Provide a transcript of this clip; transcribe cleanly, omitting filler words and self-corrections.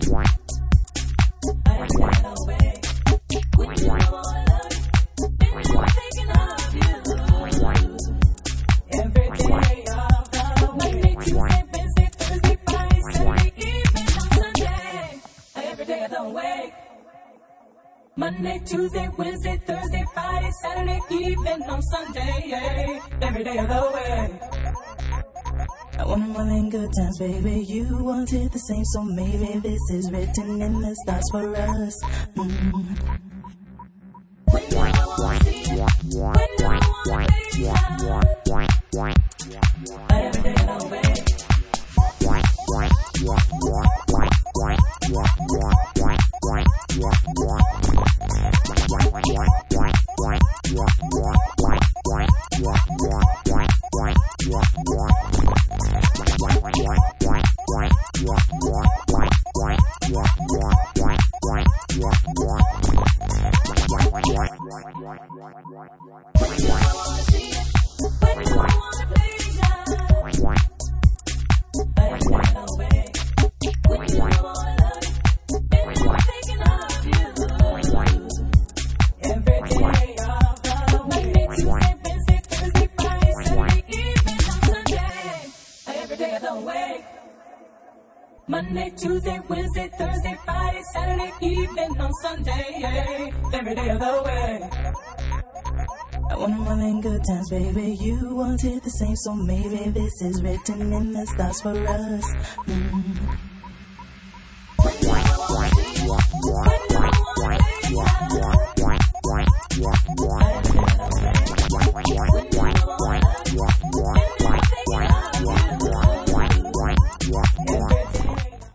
Monday, Tuesday, Wednesday, Thursday, Friday, Saturday, even on Sunday, yeah, every day of the week. I want more than good times, baby. You wanted the same, so maybe this is written in the stars for us. When do I want to see it? When do I want to be every day of the week. Monday, Tuesday, Wednesday, Thursday, Friday, Saturday, even on Sunday, yeah, every day of the week. I want more than good times, baby. You wanted the same, so maybe this is written in the stars for us.